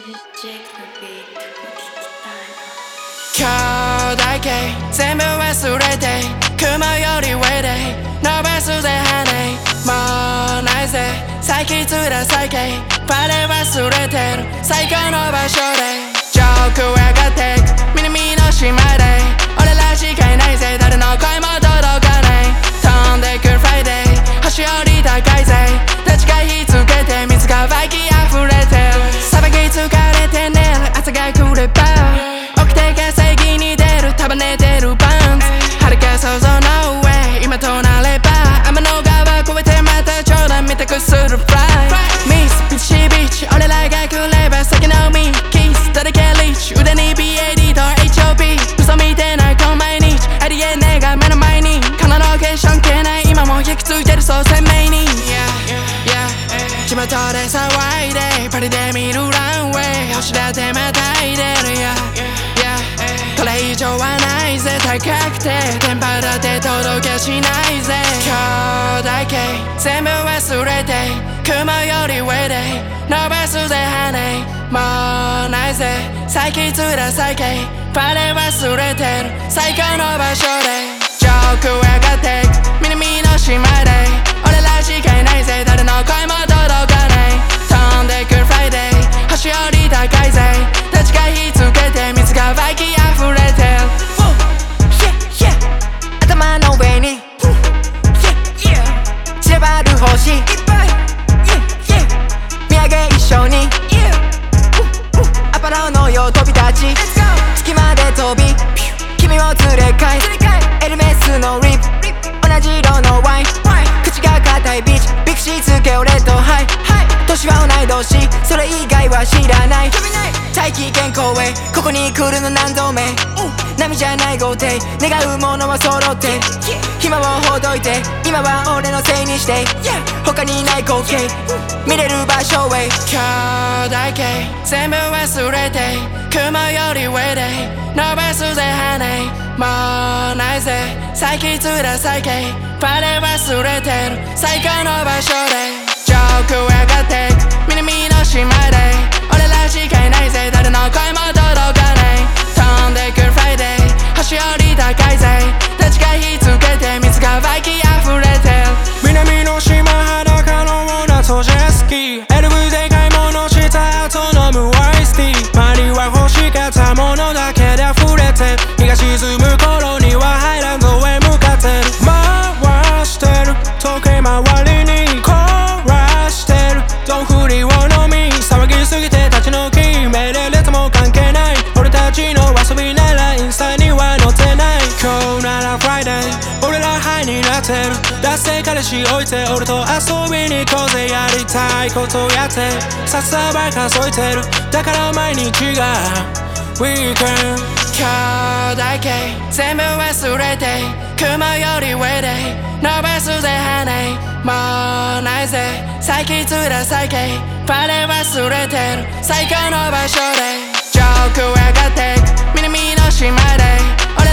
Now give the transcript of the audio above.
今日だけ全部忘れて雲より上で伸ばすぜ羽もうないぜ最近つらさけバレ忘れてる最高の場所で上空上がってく南の島で俺らしかいないぜ誰の声も届かない飛んでくるフライデー星より高いぜ立ちが火つけて水が湧き溢れてる砂漠疲れて寝る朝が来れば起きて稼ぎに出る束ねてるバンズ遥か想像の上今となれば天の川越えてまた冗談見たくするフライミスビチビチ俺らが来れば先のミキスだらけリッチ腕に BAD と HOP 嘘見てないこの毎日ありえねえが目の前にこのロケーション消えない今も焼き付いてるそう鮮明に地元で騒いでパリで見るランウェイ星だってまたいでるこれ以上はないぜ高くて電波だって届けしないぜ今日だけ全部忘れて雲より上で伸ばすぜ羽もうないぜ最近つらさけバレ忘れてる最高の場所で上空上がってく南の島で俺らしかいないぜ誰の声も届かない飛んでくるフライデー星より高いぜ立ちが火つけて水が湧き溢れてる頭の上に散らばる星見上げ一緒にアポロのよう飛び立ち月まで飛び君を連れ帰エルメスのリップ同じ色のワイン口が硬いビーチビクシーつけ俺とハイ年は同い年それ以外は知らない大気圏公へここに来るの何度目波じゃない豪邸願うものは揃って暇をほどいて今は俺のせいにして他にない光景見れる場所へ今日だけ全部忘れて雲より上で伸ばすぜ羽もうないぜ最近つらさけバレ忘れてる最高の場所で上空上がってく南の島で俺らしかいないぜ誰の声も届かない飛んでくるフライデー星より高いぜ立ちが火つけて水が湧き溢れてる南の島裸の女とジェスキーエルブで買い物した後飲むアイスティー周りは欲しかったものだけで溢れて日が沈む頃にはハイランドへ向かってる回してる時計回りに凍らしてるどんふりを飲み騒ぎすぎて立ち退き命令列も関係ない俺たちの遊びならインスタには載ってない今日ならフライデー俺らハイになってるだって彼氏置いて俺と遊びに行こうぜやりたいことやって札束数えてるだから毎日がウィークエンド今日だけ全部忘れて雲より上で伸ばすぜ羽もうないぜ最近つらさけバレ忘れてる最高の場所で上空上がってく南の島で